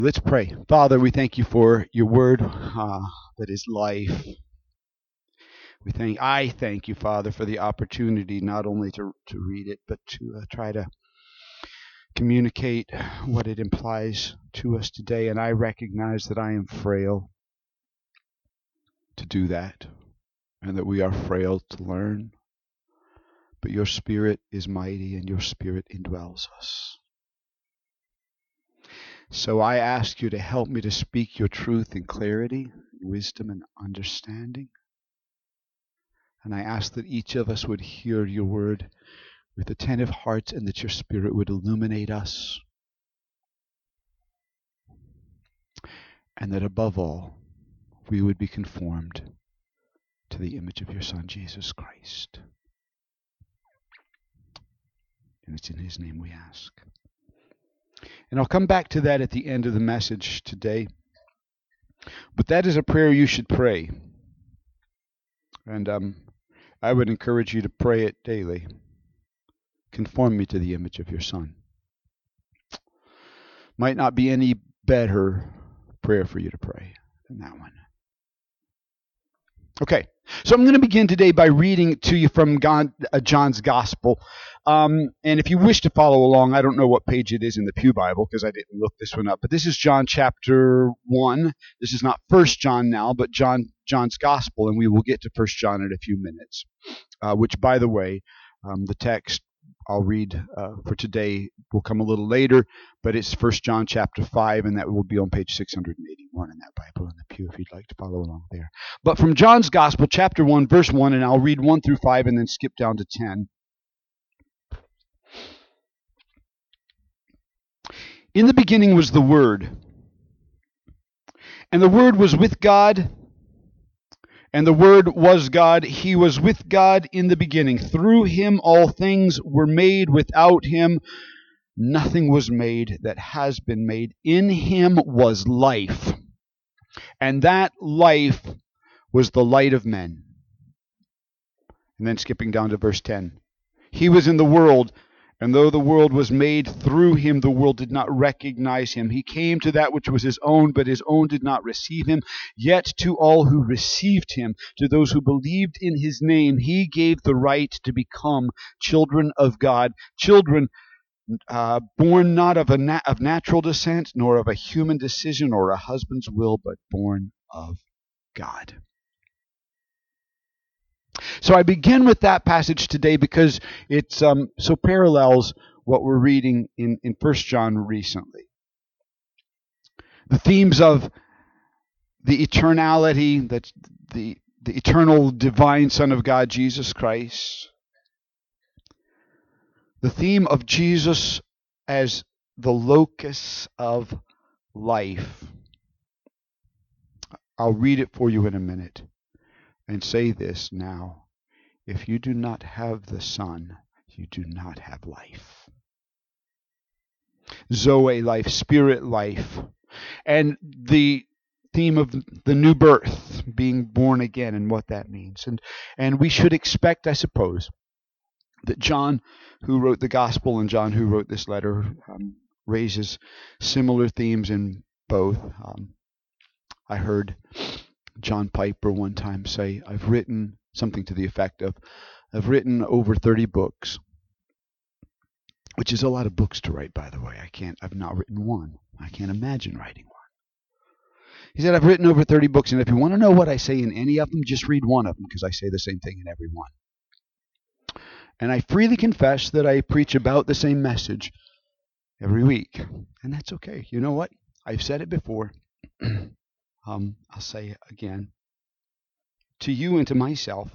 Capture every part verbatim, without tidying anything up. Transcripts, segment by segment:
Let's pray. Father, we thank you for your word uh, that is life. We thank, I thank you, Father, for the opportunity not only to, to read it, but to uh, try to communicate what it implies to us today. And I recognize that I am frail to do that, and that we are frail to learn. But your Spirit is mighty, and your Spirit indwells us. So I ask you to help me to speak your truth in clarity, wisdom, and understanding. And I ask that each of us would hear your word with attentive hearts, and that your Spirit would illuminate us. And that above all, we would be conformed to the image of your Son, Jesus Christ. And it's in his name we ask. And I'll come back to that at the end of the message today. But that is a prayer you should pray. And um, I would encourage you to pray it daily. Conform me to the image of your Son. Might not be any better prayer for you to pray than that one. Okay, so I'm going to begin today by reading to you from God, uh, John's Gospel. Um, and if you wish to follow along, I don't know what page it is in the Pew Bible because I didn't look this one up. But this is John chapter one. This is not First John now, but John John's Gospel. And we will get to First John in a few minutes, uh, which, by the way, um, the text I'll read uh, for today will come a little later. But it's First John chapter five, and that will be on page six hundred eighty-one in that Bible in the Pew if you'd like to follow along there. But from John's Gospel, chapter one, verse one, and I'll read one through five and then skip down to ten. In the beginning was the Word, and the Word was with God, and the Word was God. He was with God in the beginning. Through him all things were made. Without him nothing was made that has been made. In him was life, and that life was the light of men. And then skipping down to verse ten. He was in the world, and though the world was made through him, the world did not recognize him. He came to that which was his own, but his own did not receive him. Yet to all who received him, to those who believed in his name, he gave the right to become children of God. Children uh, born not of, a na- of natural descent, nor of a human decision or a husband's will, but born of God. So I begin with that passage today because it's um, so parallels what we're reading in, in First John recently. The themes of the eternality, that's the, the eternal divine Son of God, Jesus Christ. The theme of Jesus as the locus of life. I'll read it for you in a minute. And say this now, if you do not have the Son, you do not have life. Zoe life, spirit life. And the theme of the new birth, being born again, and what that means. And and we should expect, I suppose, that John, who wrote the gospel, and John, who wrote this letter, um, raises similar themes in both. Um, I heard John Piper one time say, I've written something to the effect of, I've written over thirty books, which is a lot of books to write, by the way. I can't, I've not written one. I can't imagine writing one. He said, I've written over thirty books, and if you want to know what I say in any of them, just read one of them, because I say the same thing in every one. And I freely confess that I preach about the same message every week. And that's okay. You know what? I've said it before. Um, I'll say it again to you and to myself.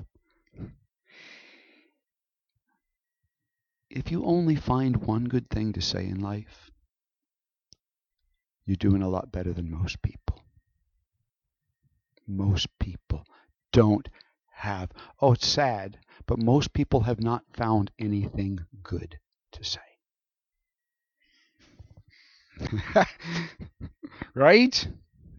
If you only find one good thing to say in life, you're doing a lot better than most people. Most people don't have, oh, it's sad, but most people have not found anything good to say. Right?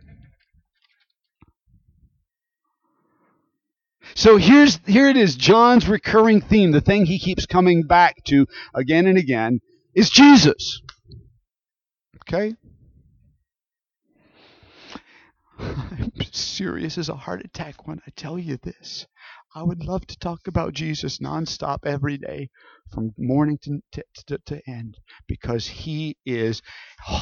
So here's here it is. John's recurring theme, the thing he keeps coming back to again and again, is Jesus. Okay? serious as a heart attack when I tell you this. I would love to talk about Jesus nonstop every day from morning to, to, to, to end because he is, oh,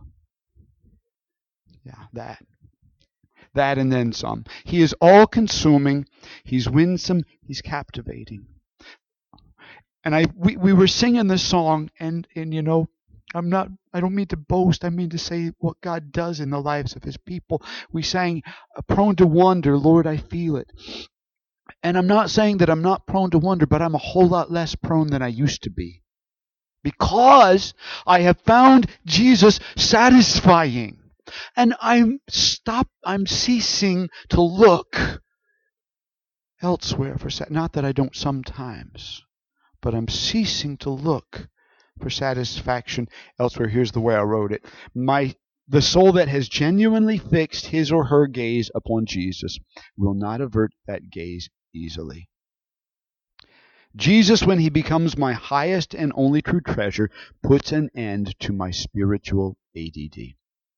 yeah, that. That and then some. He is all-consuming. He's winsome. He's captivating. And I we, we were singing this song, and, and you know, I'm not, I don't mean to boast. I mean to say what God does in the lives of his people. We sang, prone to wonder, Lord, I feel it. And I'm not saying that I'm not prone to wonder, but I'm a whole lot less prone than I used to be. Because I have found Jesus satisfying. And I'm stop I'm ceasing to look elsewhere for sat not that I don't sometimes, but I'm ceasing to look for satisfaction elsewhere. Here's the way I wrote it. My the soul that has genuinely fixed his or her gaze upon Jesus will not avert that gaze easily. Jesus, when he becomes my highest and only true treasure, puts an end to my spiritual A D D.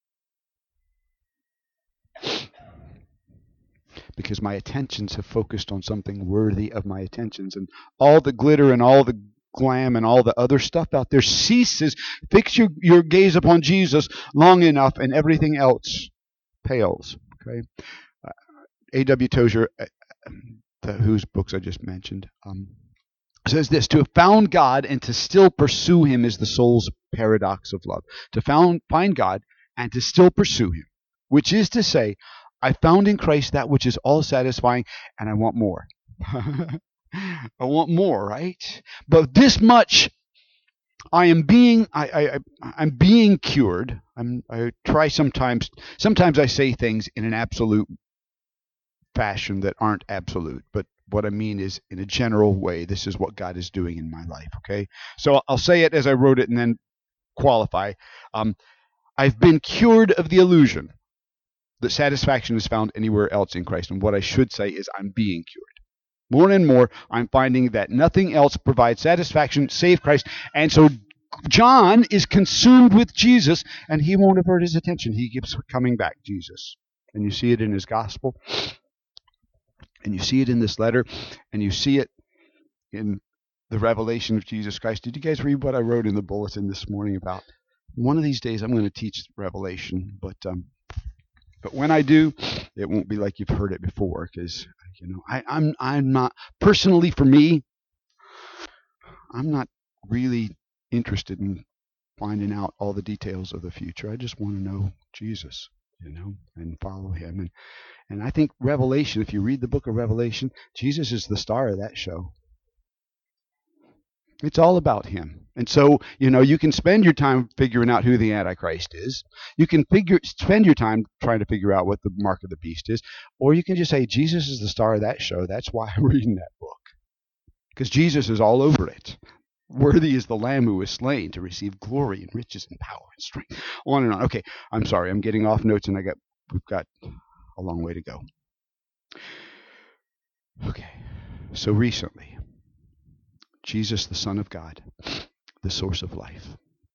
Because my attentions have focused on something worthy of my attentions, and all the glitter and all the glam and all the other stuff out there ceases. Fix your, your gaze upon Jesus long enough and everything else pales. Okay, uh, A W Tozer, uh, the, whose books I just mentioned, um, says this: to have found God and to still pursue him is the soul's paradox of love. To found, find God and to still pursue him, which is to say, I found in Christ that which is all satisfying, and I want more. I want more, right? But this much, I am being, I, I, I'm being cured. I'm, I try sometimes. Sometimes I say things in an absolute fashion that aren't absolute, but what I mean is, in a general way, this is what God is doing in my life. Okay, so I'll say it as I wrote it, and then qualify. Um, I've been cured of the illusion that satisfaction is found anywhere else in Christ. And what I should say is I'm being cured. More and more, I'm finding that nothing else provides satisfaction save Christ. And so John is consumed with Jesus, and he won't avert his attention. He keeps coming back, Jesus. And you see it in his gospel, and you see it in this letter, and you see it in the revelation of Jesus Christ. Did you guys read what I wrote in the bulletin this morning about? One of these days I'm going to teach Revelation, but um, But when I do, it won't be like you've heard it before, because you know I, I'm I'm not personally for me. I'm not really interested in finding out all the details of the future. I just want to know Jesus, you know, and follow him. And and I think Revelation. If you read the book of Revelation, Jesus is the star of that show. It's all about him. And so, you know, you can spend your time figuring out who the Antichrist is. You can figure spend your time trying to figure out what the mark of the beast is. Or you can just say, Jesus is the star of that show. That's why I'm reading that book. Because Jesus is all over it. Worthy is the Lamb who was slain to receive glory and riches and power and strength. On and on. Okay, I'm sorry. I'm getting off notes, and I got we've got a long way to go. Okay, so recently, Jesus, the Son of God, the source of life.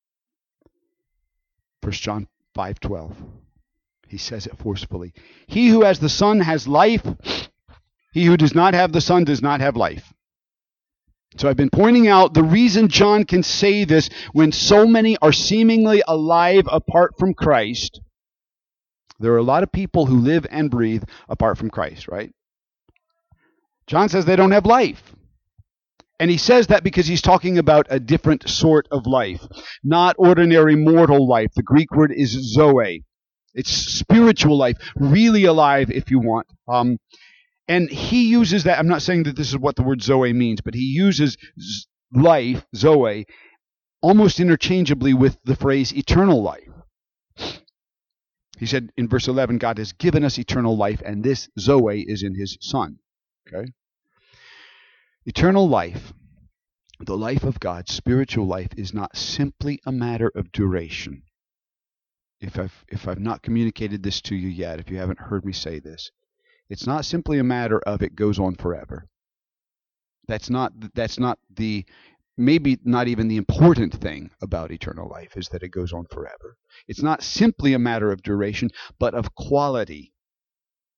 First John five twelve. He says it forcefully. He who has the Son has life. He who does not have the Son does not have life. So I've been pointing out the reason John can say this when so many are seemingly alive apart from Christ. There are a lot of people who live and breathe apart from Christ, right? John says they don't have life. And he says that because he's talking about a different sort of life, not ordinary mortal life. The Greek word is zoe. It's spiritual life, really alive if you want. Um, and he uses that. I'm not saying that this is what the word zoe means, but he uses life, zoe, almost interchangeably with the phrase eternal life. He said in verse eleven, God has given us eternal life, and this zoe is in his Son. Okay? Eternal life, the life of God, spiritual life, is not simply a matter of duration. If I've, if I've not communicated this to you yet, if you haven't heard me say this, it's not simply a matter of it goes on forever. That's not, that's not the, maybe not even the important thing about eternal life is that it goes on forever. It's not simply a matter of duration, but of quality.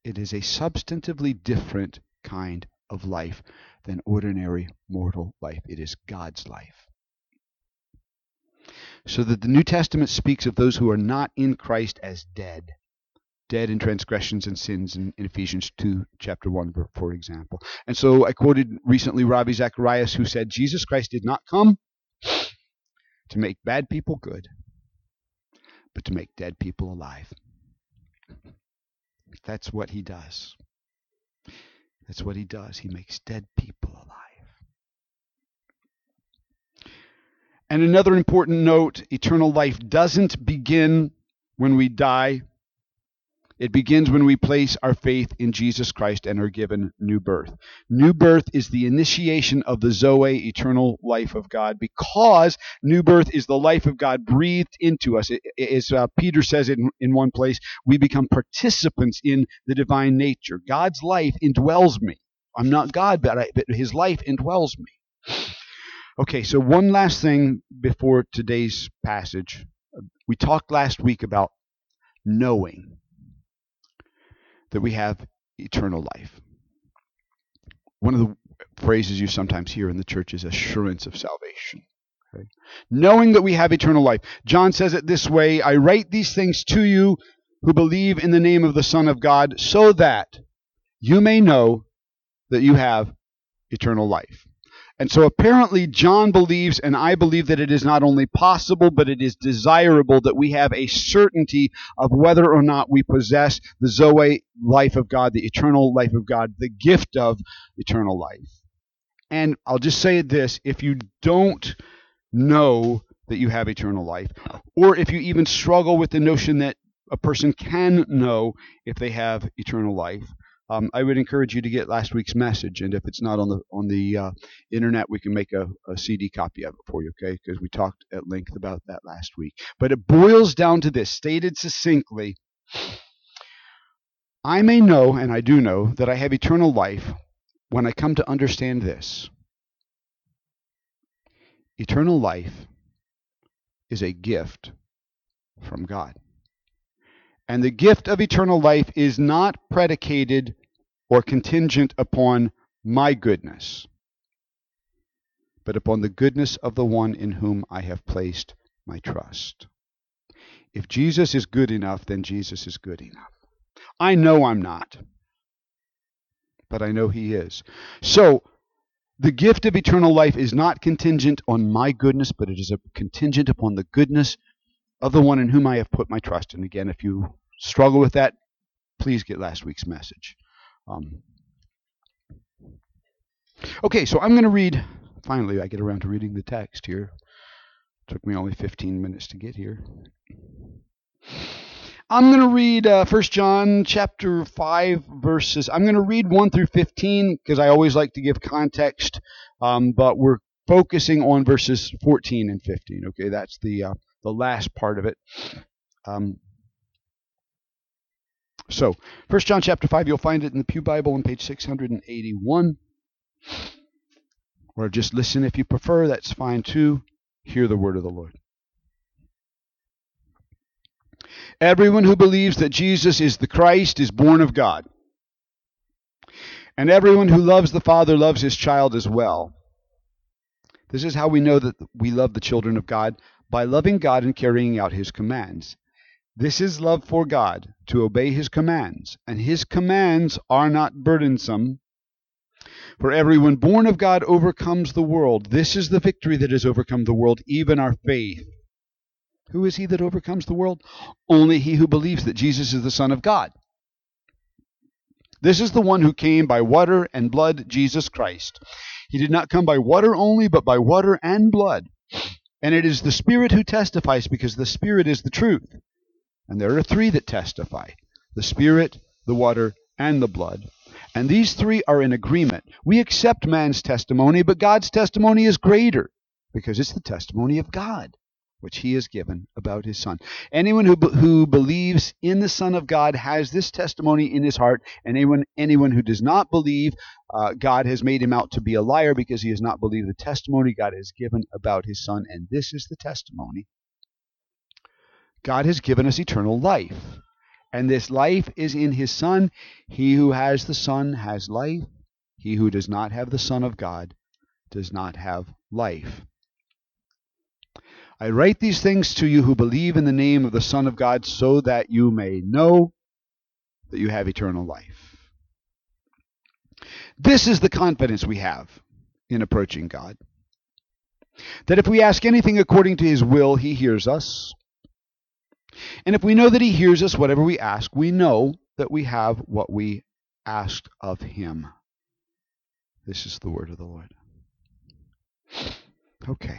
It is a substantively different kind of life than ordinary mortal life. It is God's life. So that the New Testament speaks of those who are not in Christ as dead. Dead in transgressions and sins in, in Ephesians two, chapter one, for example. And so I quoted recently Ravi Zacharias, who said, Jesus Christ did not come to make bad people good, but to make dead people alive. That's what he does. That's what he does. He makes dead people alive. And another important note, eternal life doesn't begin when we die. It begins when we place our faith in Jesus Christ and are given new birth. New birth is the initiation of the Zoe, eternal life of God, because new birth is the life of God breathed into us. It, as uh, Peter says it in, in one place, we become participants in the divine nature. God's life indwells me. I'm not God, but, I, but his life indwells me. Okay, so one last thing before today's passage. We talked last week about knowing that we have eternal life. One of the phrases you sometimes hear in the church is assurance of salvation. Okay? Knowing that we have eternal life. John says it this way, I write these things to you who believe in the name of the Son of God, so that you may know that you have eternal life. And so apparently John believes, and I believe, that it is not only possible, but it is desirable that we have a certainty of whether or not we possess the Zoe life of God, the eternal life of God, the gift of eternal life. And I'll just say this, if you don't know that you have eternal life, or if you even struggle with the notion that a person can know if they have eternal life, Um, I would encourage you to get last week's message, and if it's not on the on the uh, internet, we can make a, a C D copy of it for you, okay? Because we talked at length about that last week. But it boils down to this, stated succinctly: I may know, and I do know, that I have eternal life when I come to understand this. Eternal life is a gift from God. And the gift of eternal life is not predicated or contingent upon my goodness, but upon the goodness of the one in whom I have placed my trust. If Jesus is good enough, then Jesus is good enough. I know I'm not, but I know he is. So, the gift of eternal life is not contingent on my goodness, but it is a contingent upon the goodness of the one in whom I have put my trust. And again, if you struggle with that, please get last week's message. Um, okay, so I'm going to read, finally I get around to reading the text here. It took me only fifteen minutes to get here. I'm going to read uh, First John chapter five verses. I'm going to read one through fifteen because I always like to give context, um, but we're focusing on verses fourteen and fifteen. Okay, that's the uh, the last part of it. Um, so, First John chapter five, you'll find it in the Pew Bible on page six hundred eighty-one. Or just listen if you prefer, that's fine too. Hear the word of the Lord. Everyone who believes that Jesus is the Christ is born of God. And everyone who loves the Father loves his child as well. This is how we know that we love the children of God, by loving God and carrying out his commands. This is love for God, to obey his commands, and his commands are not burdensome. For everyone born of God overcomes the world. This is the victory that has overcome the world, even our faith. Who is he that overcomes the world? Only he who believes that Jesus is the Son of God. This is the one who came by water and blood, Jesus Christ. He did not come by water only, but by water and blood. And it is the Spirit who testifies, because the Spirit is the truth. And there are three that testify: the Spirit, the water, and the blood. And these three are in agreement. We accept man's testimony, but God's testimony is greater, because it's the testimony of God, which he has given about his Son. Anyone who, who believes in the Son of God has this testimony in his heart, and anyone, anyone who does not believe, uh, God has made him out to be a liar, because he has not believed the testimony God has given about his Son. And this is the testimony: God has given us eternal life, And this life is in his Son. He who has the Son has life. He who does not have the Son of God does not have life. I write these things to you who believe in the name of the Son of God, so that you may know that you have eternal life. This is the confidence we have in approaching God. That if we ask anything according to his will, he hears us. And if we know that he hears us, whatever we ask, we know that we have what we asked of him. This is the word of the Lord. Okay.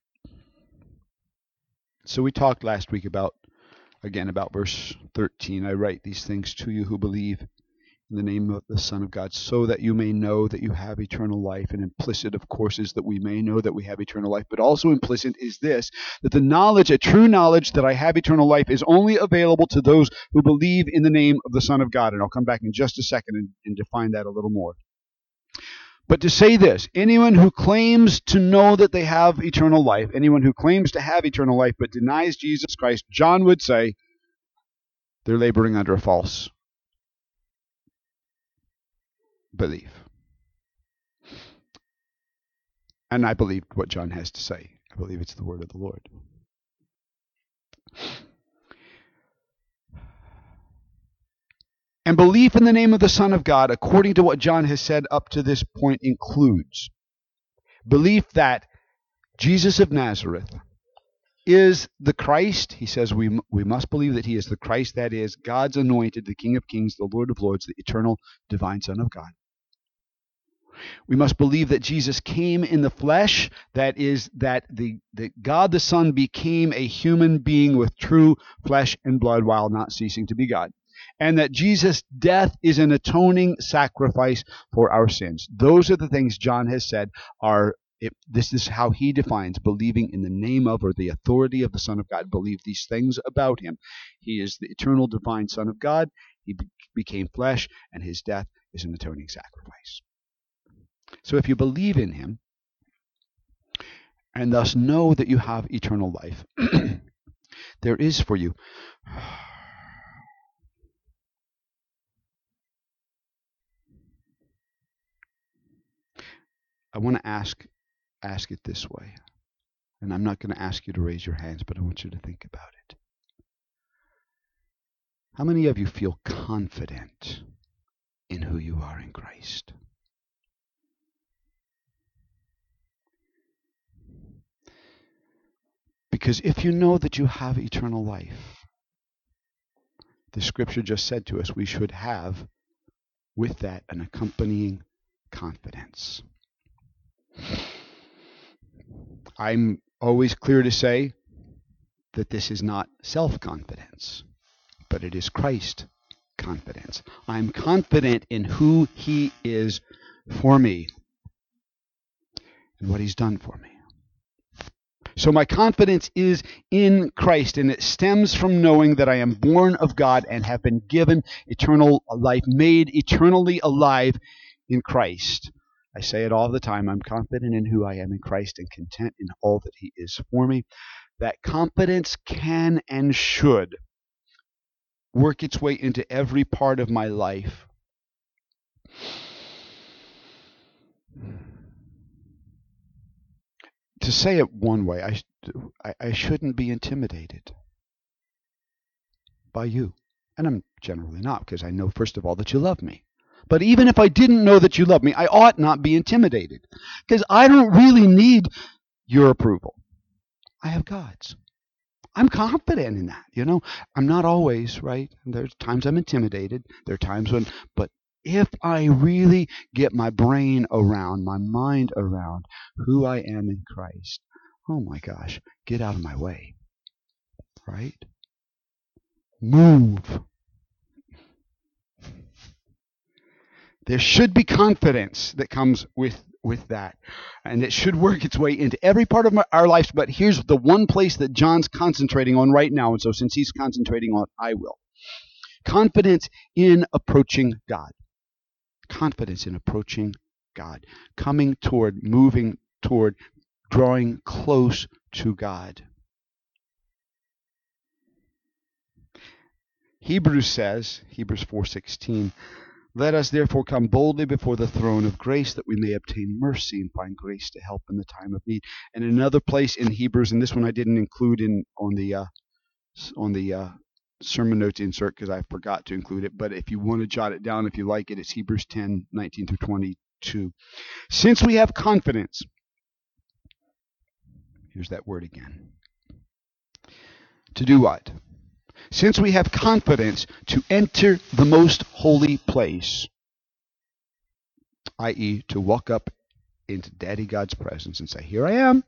So we talked last week about, again, about verse thirteen. I write these things to you who believe in the name of the Son of God, so that you may know that you have eternal life. And implicit, of course, is that we may know that we have eternal life. But also implicit is this, that the knowledge, a true knowledge that I have eternal life is only available to those who believe in the name of the Son of God. And I'll come back in just a second and, and define that a little more. But to say this, anyone who claims to know that they have eternal life, anyone who claims to have eternal life but denies Jesus Christ, John would say, they're laboring under a false belief. And I believe what John has to say. I believe it's the word of the Lord. And belief in the name of the Son of God, according to what John has said up to this point, includes belief that Jesus of Nazareth is the Christ. He says we, we must believe that he is the Christ, that is, God's anointed, the King of Kings, the Lord of Lords, the eternal divine Son of God. We must believe that Jesus came in the flesh, that is, that the that God the Son became a human being with true flesh and blood while not ceasing to be God. And that Jesus' death is an atoning sacrifice for our sins. Those are the things John has said are, it, this is how he defines believing in the name of or the authority of the Son of God. Believe these things about him. He is the eternal divine Son of God. He be, became flesh, and his death is an atoning sacrifice. So if you believe in him, and thus know that you have eternal life, there is for you I want to ask ask it this way. And I'm not going to ask you to raise your hands, but I want you to think about it. How many of you feel confident in who you are in Christ? Because if you know that you have eternal life, the scripture just said to us we should have with that an accompanying confidence. I'm always clear to say that this is not self-confidence, but it is Christ confidence. I'm confident in who he is for me and what he's done for me. So my confidence is in Christ, and it stems from knowing that I am born of God and have been given eternal life, made eternally alive in Christ. I say it all the time. I'm confident in who I am in Christ and content in all that he is for me. That confidence can and should work its way into every part of my life. To say it one way, I, I, I shouldn't be intimidated by you. And I'm generally not, because I know, first of all, that you love me. But even if I didn't know that you love me, I ought not be intimidated, because I don't really need your approval. I have God's. I'm confident in that, you know. I'm not always, right? There's times I'm intimidated. There are times when, but if I really get my brain around, my mind around who I am in Christ, oh my gosh, get out of my way, right? Move. There should be confidence that comes with, with that. And it should work its way into every part of my, our lives. But here's the one place that John's concentrating on right now. And so since he's concentrating on it, I will. Confidence in approaching God. Confidence in approaching God. Coming toward, moving toward, drawing close to God. Hebrews says, Hebrews four sixteen, let us therefore come boldly before the throne of grace that we may obtain mercy and find grace to help in the time of need. And another place in Hebrews, and this one I didn't include in on the uh, on the uh, sermon notes insert because I forgot to include it, but if you want to jot it down, if you like it, it's Hebrews ten nineteen through twenty-two. Since we have confidence, here's that word again. To do what? Since we have confidence to enter the most holy place, that is to walk up into Daddy God's presence and say, here I am.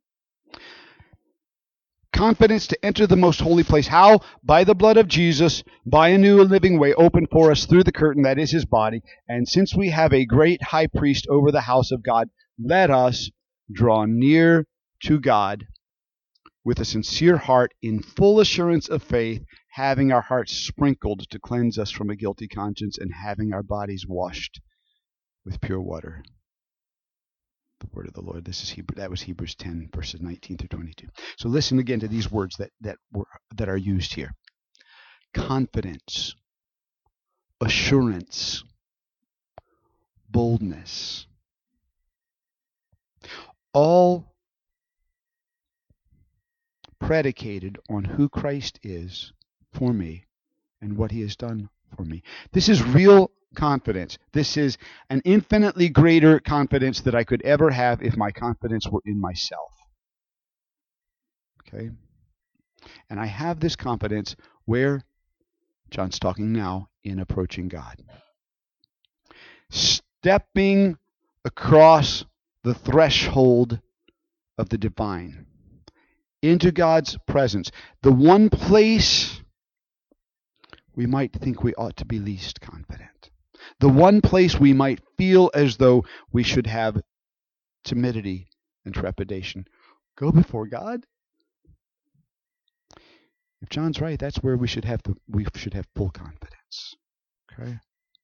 Confidence to enter the most holy place. How? By the blood of Jesus, by a new and living way opened for us through the curtain that is his body. And since we have a great high priest over the house of God, let us draw near to God with a sincere heart in full assurance of faith, having our hearts sprinkled to cleanse us from a guilty conscience and having our bodies washed with pure water. The word of the Lord. This is Hebrew. That was Hebrews ten, verses nineteen through twenty-two. So listen again to these words that that were that are used here: confidence, assurance, boldness. All predicated on who Christ is for me and what he has done for me. This is real confidence. This is an infinitely greater confidence that I could ever have if my confidence were in myself. Okay? And I have this confidence where, John's talking now, in approaching God. Stepping across the threshold of the divine into God's presence. The one place we might think we ought to be least confident. The one place we might feel as though we should have timidity and trepidation. Go before God. If John's right, that's where we should have the we should have full confidence. Okay?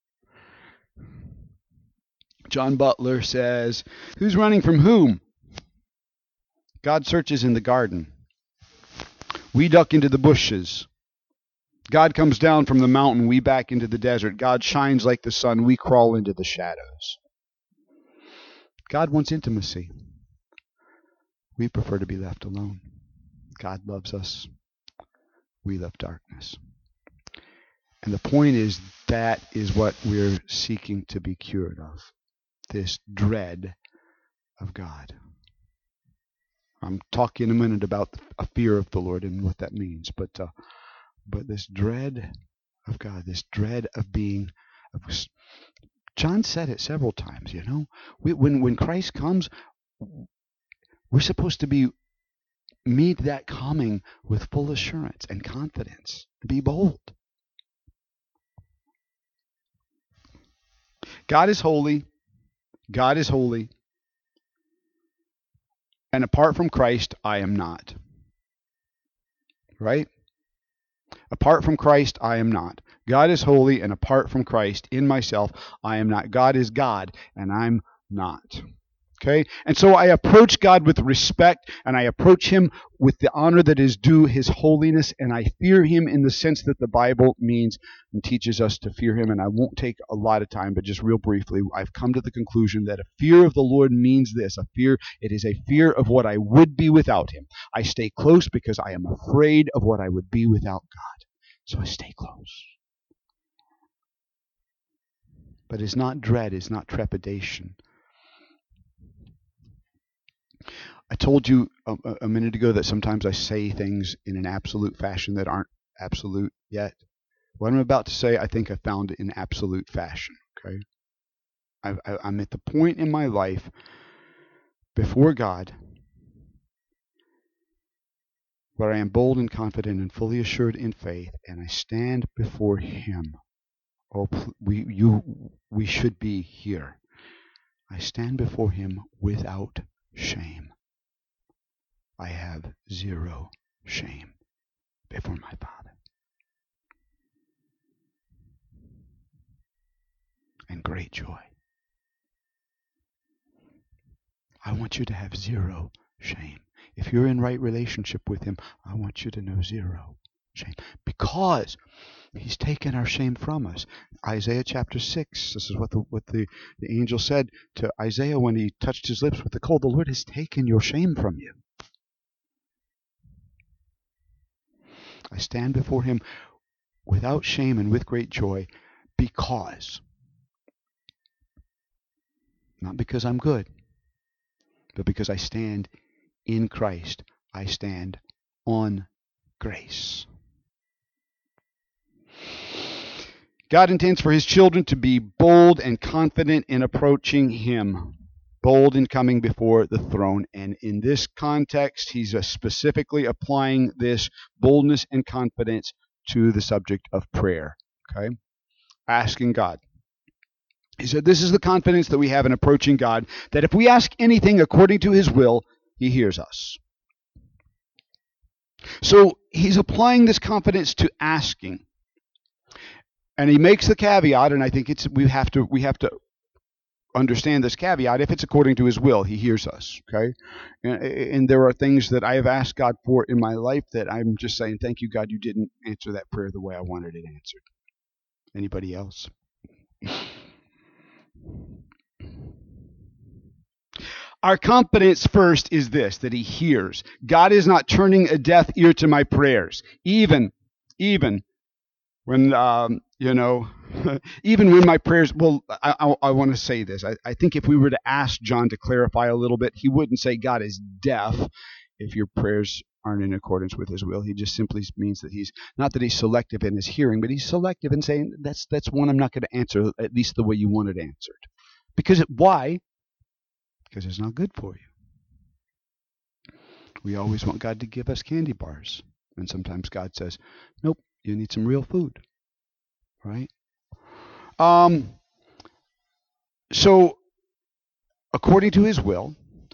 John Butler says, who's running from whom? God searches in the garden. We duck into the bushes. God comes down from the mountain. We back into the desert. God shines like the sun. We crawl into the shadows. God wants intimacy. We prefer to be left alone. God loves us. We love darkness. And the point is, that is what we're seeking to be cured of. This dread of God. I'm talking in a minute about a fear of the Lord and what that means, but uh, but this dread of God, this dread of being. Of, John said it several times. You know, we, when when Christ comes, we're supposed to be meet that coming with full assurance and confidence. Be bold. God is holy. God is holy. And apart from Christ, I am not. Right? Apart from Christ, I am not. God is holy, and apart from Christ, in myself, I am not. God is God, and I'm not. Okay? And so I approach God with respect, and I approach him with the honor that is due his holiness, and I fear him in the sense that the Bible means and teaches us to fear him. And I won't take a lot of time, but just real briefly, I've come to the conclusion that a fear of the Lord means this. A fear, it is a fear of what I would be without him. I stay close because I am afraid of what I would be without God. So I stay close. But it's not dread, it's not trepidation. I told you a, a minute ago that sometimes I say things in an absolute fashion that aren't absolute yet. What I'm about to say, I think I found it in absolute fashion. Okay, I, I, I'm at the point in my life before God where I am bold and confident and fully assured in faith, and I stand before him. Oh, we you we should be here. I stand before him without shame. I have zero shame before my Father. And great joy. I want you to have zero shame. If you're in right relationship with him, I want you to know zero shame. Because He's taken our shame from us. Isaiah chapter six, this is what the what the, the angel said to Isaiah when he touched his lips with the coal. The Lord has taken your shame from you. I stand before him without shame and with great joy because, not because I'm good, but because I stand in Christ. I stand on grace. God intends for his children to be bold and confident in approaching him, bold in coming before the throne. And in this context, he's specifically applying this boldness and confidence to the subject of prayer. Okay? Asking God. He said, this is the confidence that we have in approaching God, that if we ask anything according to his will, he hears us. So he's applying this confidence to asking. And he makes the caveat, and I think it's we have to we have to understand this caveat. If it's according to his will, he hears us. Okay, and, and there are things that I have asked God for in my life that I'm just saying, thank you, God, you didn't answer that prayer the way I wanted it answered. Anybody else? Our confidence first is this, that he hears. God is not turning a deaf ear to my prayers, even even. When, um, you know, even when my prayers, well, I, I, I want to say this. I, I think if we were to ask John to clarify a little bit, he wouldn't say God is deaf if your prayers aren't in accordance with his will. He just simply means that he's, not that he's selective in his hearing, but he's selective in saying, that's that's one I'm not going to answer, at least the way you want it answered. Because, it, why? Because it's not good for you. We always want God to give us candy bars. And sometimes God says, nope. You need some real food, right? Um, so, according to his will,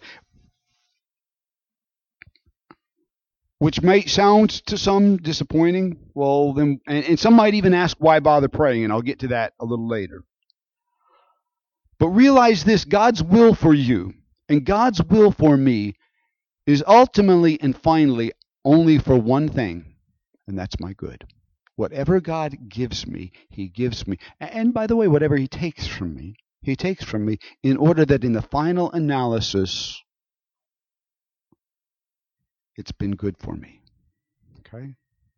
which might sound to some disappointing, well, then, and, and some might even ask, why bother praying? And I'll get to that a little later. But realize this, God's will for you and God's will for me is ultimately and finally only for one thing. And that's my good. Whatever God gives me, he gives me. And by the way, whatever he takes from me, he takes from me in order that in the final analysis, it's been good for me. Okay?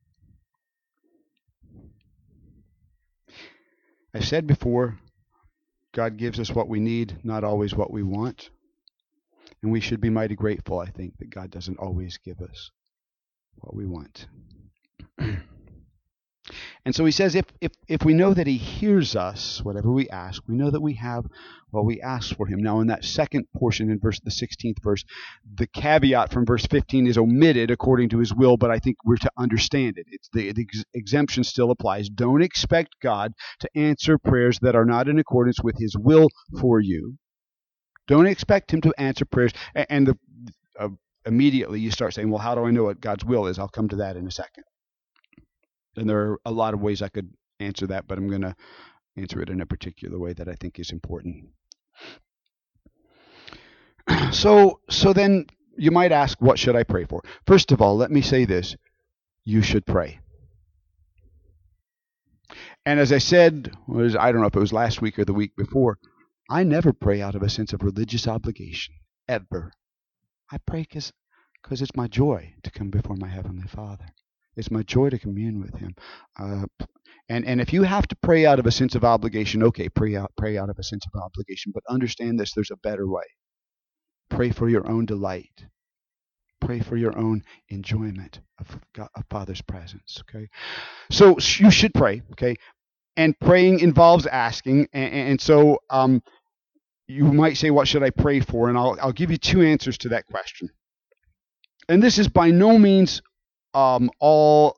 I said before, God gives us what we need, not always what we want. And we should be mighty grateful, I think, that God doesn't always give us what we want. And so he says, if, if if we know that he hears us, whatever we ask, we know that we have what we ask for him. Now, in that second portion, in verse the sixteenth verse, the caveat from verse fifteen is omitted according to his will, but I think we're to understand it. It's the, the ex- exemption still applies. Don't expect God to answer prayers that are not in accordance with his will for you. Don't expect him to answer prayers. And, and the, uh, immediately you start saying, well, how do I know what God's will is? I'll come to that in a second. And there are a lot of ways I could answer that, but I'm going to answer it in a particular way that I think is important. So, so then you might ask, what should I pray for? First of all, let me say this. You should pray. And as I said, was, I don't know if it was last week or the week before, I never pray out of a sense of religious obligation, ever. I pray because because it's my joy to come before my Heavenly Father. It's my joy to commune with him. Uh, and, and if you have to pray out of a sense of obligation, okay, pray out, pray out of a sense of obligation. But understand this, there's a better way. Pray for your own delight. Pray for your own enjoyment of, God, of Father's presence, okay? So you should pray, okay? And praying involves asking. And, and so um, you might say, what should I pray for? And I'll, I'll give you two answers to that question. And this is by no means Um, all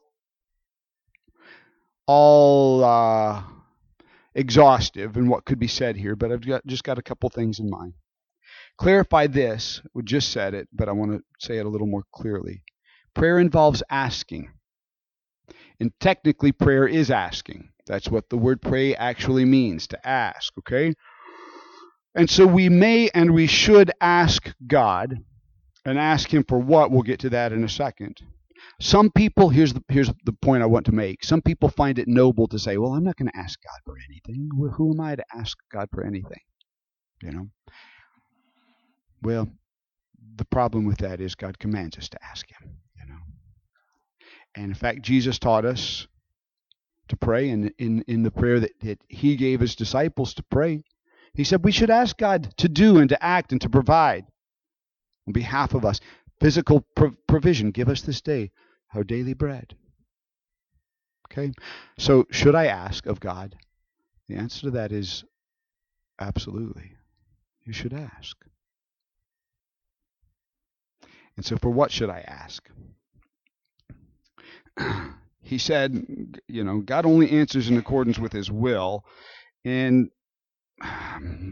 all uh, exhaustive in what could be said here, but I've got, just got a couple things in mind. Clarify this. We just said it, but I want to say it a little more clearly. Prayer involves asking. And technically, prayer is asking. That's what the word pray actually means, to ask, okay? And so we may and we should ask God, and ask him for what. We'll get to that in a second. Some people, here's the here's the point I want to make. Some people find it noble to say, "Well, I'm not going to ask God for anything. Wh- Who am I to ask God for anything?" You know. Well, the problem with that is God commands us to ask Him. You know. And in fact, Jesus taught us to pray, and in in the prayer that, that He gave His disciples to pray, He said we should ask God to do and to act and to provide on behalf of us. Physical pro- provision. Give us this day our daily bread. Okay? So, should I ask of God? The answer to that is absolutely. You should ask. And so, for what should I ask? He said, you know, God only answers in accordance with His will. And um,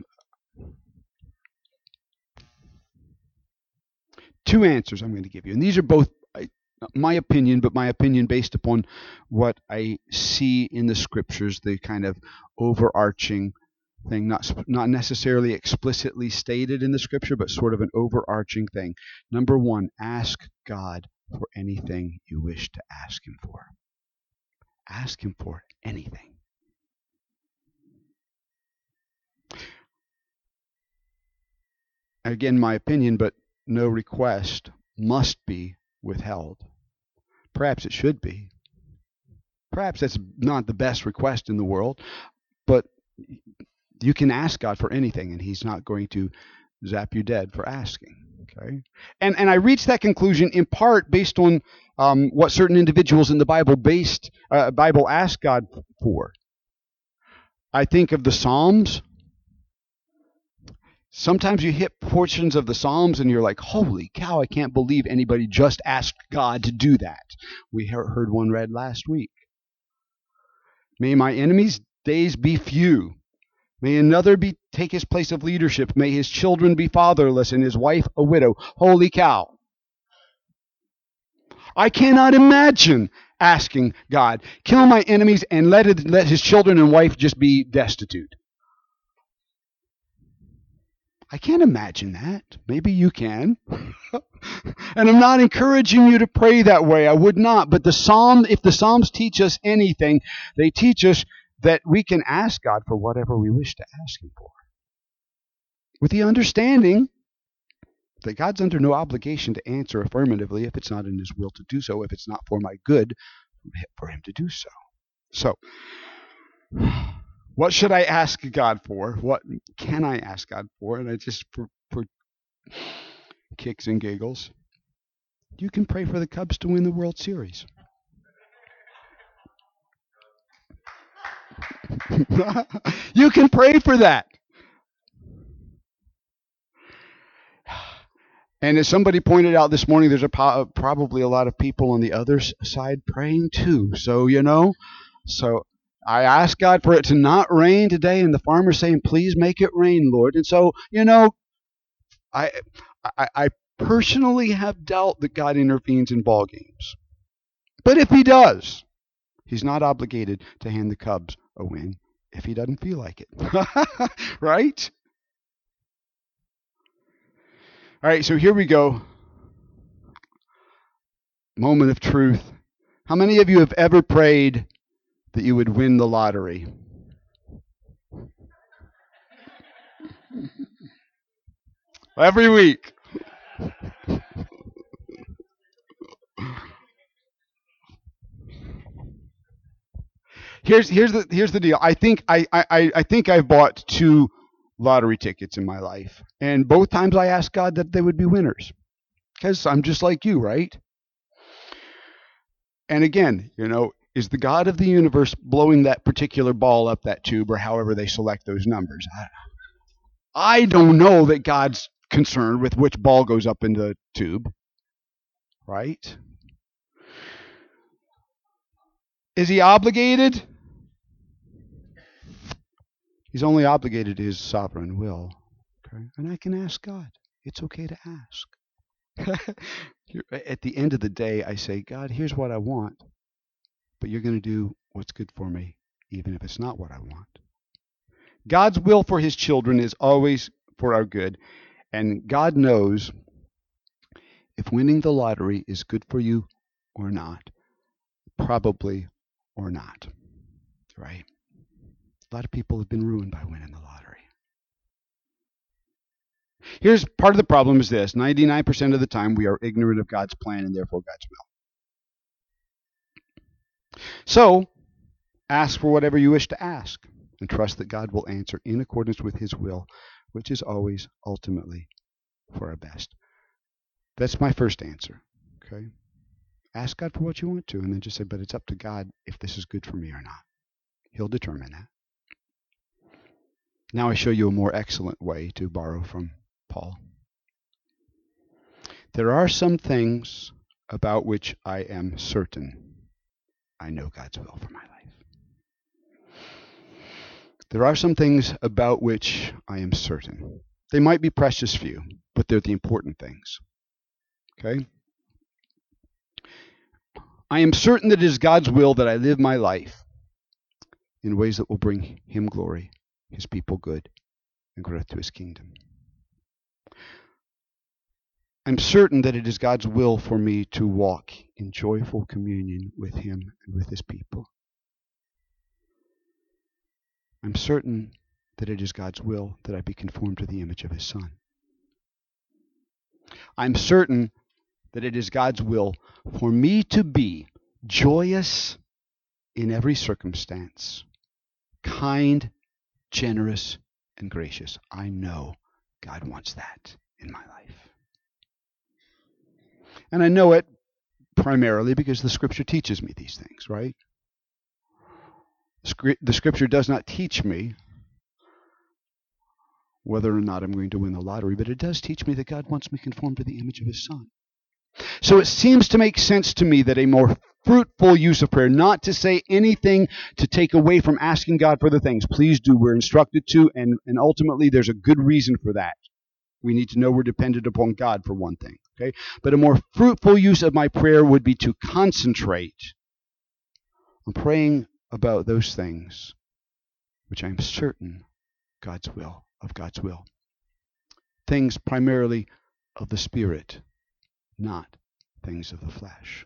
two answers I'm going to give you. And these are both my opinion, but my opinion based upon what I see in the scriptures, the kind of overarching thing, not not necessarily explicitly stated in the scripture, but sort of an overarching thing. Number one, ask God for anything you wish to ask Him for. Ask Him for anything. Again, my opinion, but no request must be withheld. Perhaps it should be. Perhaps that's not the best request in the world, but you can ask God for anything, and He's not going to zap you dead for asking. Okay, and and I reached that conclusion in part based on um, what certain individuals in the Bible based uh, Bible asked God for. I think of the Psalms. Sometimes you hit portions of the Psalms and you're like, holy cow, I can't believe anybody just asked God to do that. We heard one read last week. May my enemies' days be few. May another be take his place of leadership. May his children be fatherless and his wife a widow. Holy cow. I cannot imagine asking God, kill my enemies and let it, let his children and wife just be destitute. I can't imagine that. Maybe you can. And I'm not encouraging you to pray that way. I would not. But the Psalm, if the Psalms teach us anything, they teach us that we can ask God for whatever we wish to ask Him for. With the understanding that God's under no obligation to answer affirmatively if it's not in His will to do so, if it's not for my good, for Him to do so. So, what should I ask God for? What can I ask God for? And I just, for, for kicks and giggles, you can pray for the Cubs to win the World Series. You can pray for that. And as somebody pointed out this morning, there's a po- probably a lot of people on the other side praying too. So, you know, so I asked God for it to not rain today, and the farmer's saying, please make it rain, Lord. And so, you know, I I, I personally have doubt that God intervenes in ball games. But if He does, He's not obligated to hand the Cubs a win if He doesn't feel like it. Right? All right, so here we go. Moment of truth. How many of you have ever prayed that you would win the lottery? Every week. Here's here's the here's the deal. I think I, I, I think I've bought two lottery tickets in my life, and both times I asked God that they would be winners, because I'm just like you, right? And again, you know, is the God of the universe blowing that particular ball up that tube, or however they select those numbers? I, I don't know that God's concerned with which ball goes up in the tube, right? Is He obligated? He's only obligated to His sovereign will. Okay? And I can ask God. It's okay to ask. At the end of the day, I say, God, here's what I want, but you're going to do what's good for me, even if it's not what I want. God's will for His children is always for our good, and God knows if winning the lottery is good for you or not. Probably or not. Right? A lot of people have been ruined by winning the lottery. Here's part of the problem is this. ninety-nine percent of the time we are ignorant of God's plan and therefore God's will. So, ask for whatever you wish to ask and trust that God will answer in accordance with his will, which is always ultimately for our best. That's my first answer. Okay? Ask God for what you want to and then just say, but it's up to God if this is good for me or not. He'll determine that. Now I show you a more excellent way to borrow from Paul. There are some things about which I am certain I know God's will for my life. There are some things about which I am certain. They might be precious few, but they're the important things. Okay? I am certain that it is God's will that I live my life in ways that will bring him glory, his people good, and growth to his kingdom. I'm certain that it is God's will for me to walk in joyful communion with him and with his people. I'm certain that it is God's will that I be conformed to the image of his Son. I'm certain that it is God's will for me to be joyous in every circumstance, kind, generous, and gracious. I know God wants that in my life. And I know it primarily because the Scripture teaches me these things, right? The Scripture does not teach me whether or not I'm going to win the lottery, but it does teach me that God wants me conformed to the image of his Son. So it seems to make sense to me that a more fruitful use of prayer, not to say anything to take away from asking God for the things. Please do. We're instructed to, and, and ultimately there's a good reason for that. We need to know we're dependent upon God for one thing. Okay? But a more fruitful use of my prayer would be to concentrate on praying about those things which I'm certain God's will, of God's will. Things primarily of the Spirit, not things of the flesh.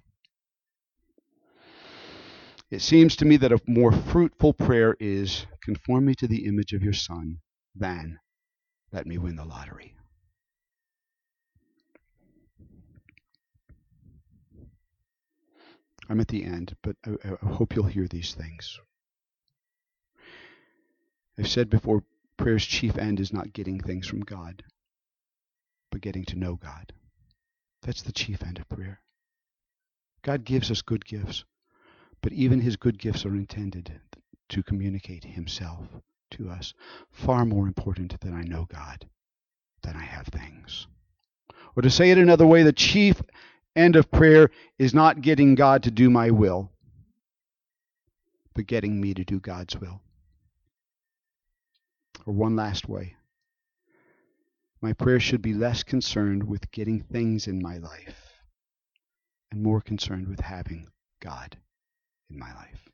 It seems to me that a more fruitful prayer is, conform me to the image of your Son, than let me win the lottery. I'm at the end, but I, I hope you'll hear these things. I've said before, prayer's chief end is not getting things from God, but getting to know God. That's the chief end of prayer. God gives us good gifts, but even his good gifts are intended to communicate himself to us. Far more important than I know God, than I have things. Or to say it another way, the chief end of prayer is not getting God to do my will, but getting me to do God's will. Or one last way, my prayer should be less concerned with getting things in my life and more concerned with having God in my life.